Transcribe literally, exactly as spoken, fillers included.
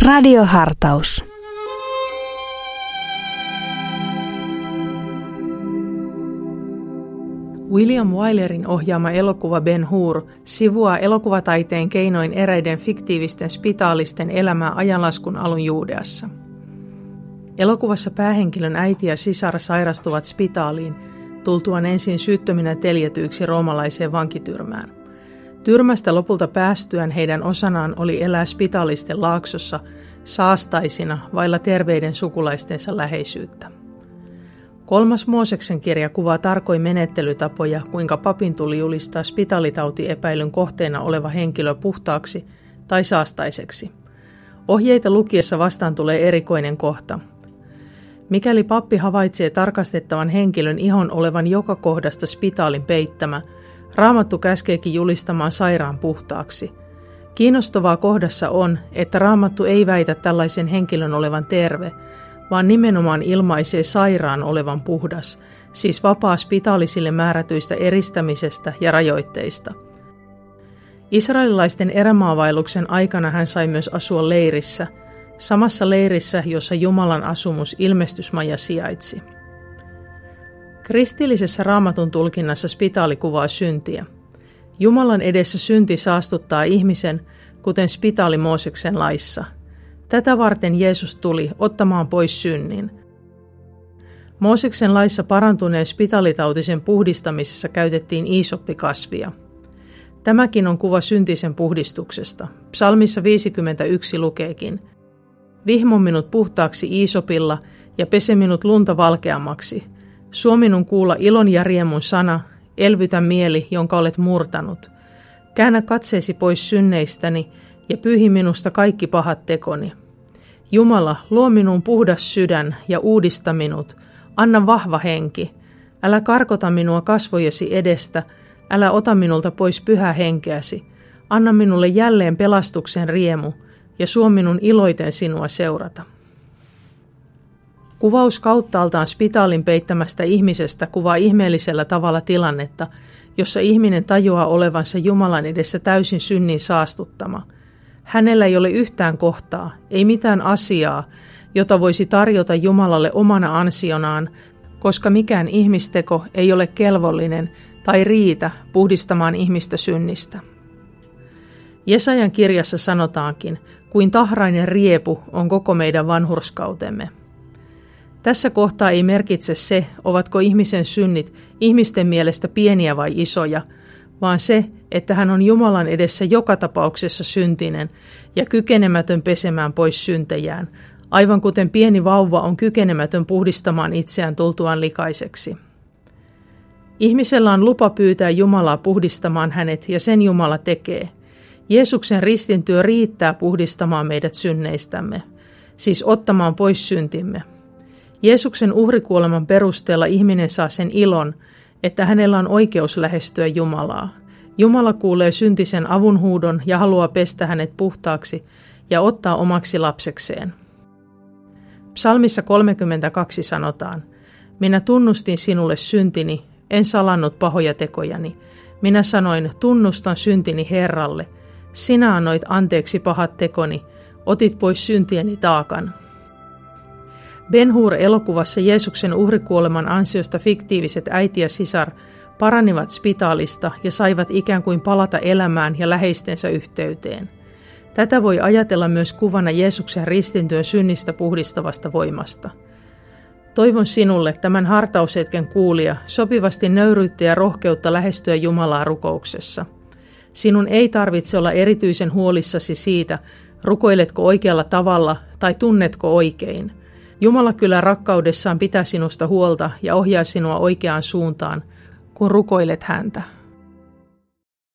Radiohartaus. William Wylerin ohjaama elokuva Ben-Hur sivuaa elokuvataiteen keinoin eräiden fiktiivisten spitaalisten elämää ajanlaskun alun Juudeassa. Elokuvassa päähenkilön äiti ja sisar sairastuvat spitaaliin, tultuaan ensin syyttöminä teljetyiksi roomalaiseen vankityrmään. Tyrmästä lopulta päästyään heidän osanaan oli elää spitaalisten laaksossa saastaisina vailla terveiden sukulaistensa läheisyyttä. Kolmas Mooseksen kirja kuvaa tarkoin menettelytapoja, kuinka papin tuli julistaa spitaalitautiepäilyn kohteena oleva henkilö puhtaaksi tai saastaiseksi. Ohjeita lukiessa vastaan tulee erikoinen kohta. Mikäli pappi havaitsee tarkastettavan henkilön ihon olevan joka kohdasta spitaalin peittämä, Raamattu käskeekin julistamaan sairaan puhtaaksi. Kiinnostavaa kohdassa on, että Raamattu ei väitä tällaisen henkilön olevan terve, vaan nimenomaan ilmaisee sairaan olevan puhdas, siis vapaa spitaalisille määrätyistä eristämisestä ja rajoitteista. Israelilaisten erämaavaelluksen aikana hän sai myös asua leirissä, samassa leirissä, jossa Jumalan asumus ilmestysmaja sijaitsi. Kristillisessä Raamatun tulkinnassa spitaali kuvaa syntiä. Jumalan edessä synti saastuttaa ihmisen, kuten spitaali Mooseksen laissa. Tätä varten Jeesus tuli ottamaan pois synnin. Mooseksen laissa parantuneen spitaalitautisen puhdistamisessa käytettiin iisoppikasvia. Tämäkin on kuva syntisen puhdistuksesta. Psalmissa viisikymmentäyksi lukeekin: "Vihmo minut puhtaaksi iisopilla ja pese minut lunta valkeammaksi. Suo minun kuulla ilon ja riemun sana, elvytä mieli, jonka olet murtanut. Käännä katseesi pois synneistäni ja pyyhi minusta kaikki pahat tekoni. Jumala, luo minun puhdas sydän ja uudista minut. Anna vahva henki. Älä karkota minua kasvojesi edestä, älä ota minulta pois pyhää henkeäsi. Anna minulle jälleen pelastuksen riemu ja suo minun iloiten sinua seurata." Kuvaus kauttaaltaan spitaalin peittämästä ihmisestä kuvaa ihmeellisellä tavalla tilannetta, jossa ihminen tajuaa olevansa Jumalan edessä täysin synnin saastuttama. Hänellä ei ole yhtään kohtaa, ei mitään asiaa, jota voisi tarjota Jumalalle omana ansionaan, koska mikään ihmisteko ei ole kelvollinen tai riitä puhdistamaan ihmistä synnistä. Jesajan kirjassa sanotaankin, kuin tahrainen riepu on koko meidän vanhurskautemme. Tässä kohtaa ei merkitse se, ovatko ihmisen synnit ihmisten mielestä pieniä vai isoja, vaan se, että hän on Jumalan edessä joka tapauksessa syntinen ja kykenemätön pesemään pois syntejään, aivan kuten pieni vauva on kykenemätön puhdistamaan itseään tultuaan likaiseksi. Ihmisellä on lupa pyytää Jumalaa puhdistamaan hänet, ja sen Jumala tekee. Jeesuksen ristintyö riittää puhdistamaan meidät synneistämme, siis ottamaan pois syntimme. Jeesuksen uhrikuoleman perusteella ihminen saa sen ilon, että hänellä on oikeus lähestyä Jumalaa. Jumala kuulee syntisen avunhuudon ja haluaa pestä hänet puhtaaksi ja ottaa omaksi lapsekseen. Psalmissa kolmekymmentäkaksi sanotaan: "Minä tunnustin sinulle syntini, en salannut pahoja tekojani. Minä sanoin, tunnustan syntini Herralle. Sinä annoit anteeksi pahat tekoni, otit pois syntieni taakan." Ben-Hur-elokuvassa Jeesuksen uhrikuoleman ansiosta fiktiiviset äiti ja sisar paranivat spitaalista ja saivat ikään kuin palata elämään ja läheistensä yhteyteen. Tätä voi ajatella myös kuvana Jeesuksen ristintyön synnistä puhdistavasta voimasta. Toivon sinulle, tämän hartaushetken kuulija, sopivasti nöyryyttä ja rohkeutta lähestyä Jumalaa rukouksessa. Sinun ei tarvitse olla erityisen huolissasi siitä, rukoiletko oikealla tavalla tai tunnetko oikein. Jumala kyllä rakkaudessaan pitää sinusta huolta ja ohjaa sinua oikeaan suuntaan, kun rukoilet häntä.